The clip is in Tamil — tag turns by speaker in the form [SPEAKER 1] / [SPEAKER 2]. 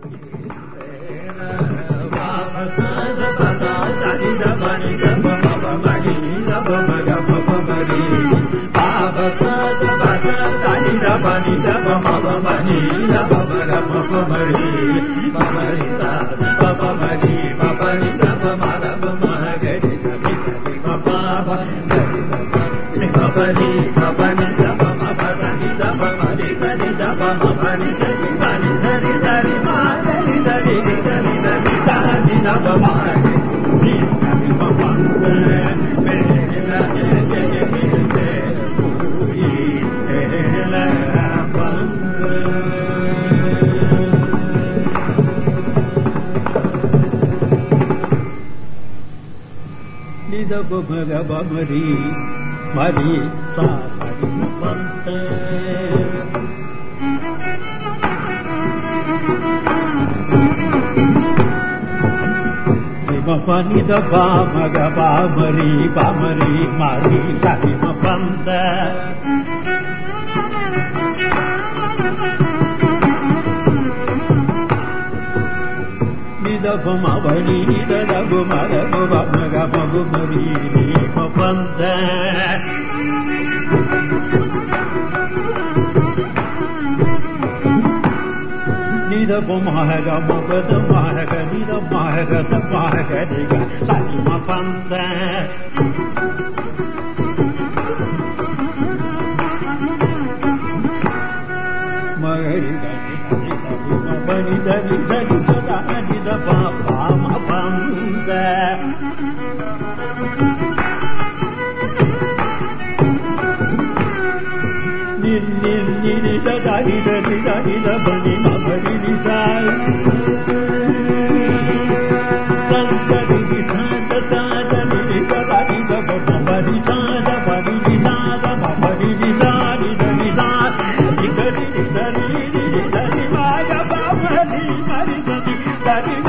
[SPEAKER 1] மரி மரி சாரி பந்த பனி தபா மக பாமரி பாமரி மாரி சாரி பந்த நிதபமவனி நிதபு மரபு மக மகு மரி பந்த நிதபமாக மகத மக நிதமாக தமாக நிக சாரி பந்த மகரி பனி தனி தனி தனி தபா பாம பந்த நினி தனி தனி தனி தபனி மபரி நிசாய் சந்தரி நிசாத தாதனி நிகபரி தபபரி சாத பரி நிசாத பபரி நிசாரி தனி சாத நிகரி நிசரி நிசரி மாய பாபரி மரி தனி தனி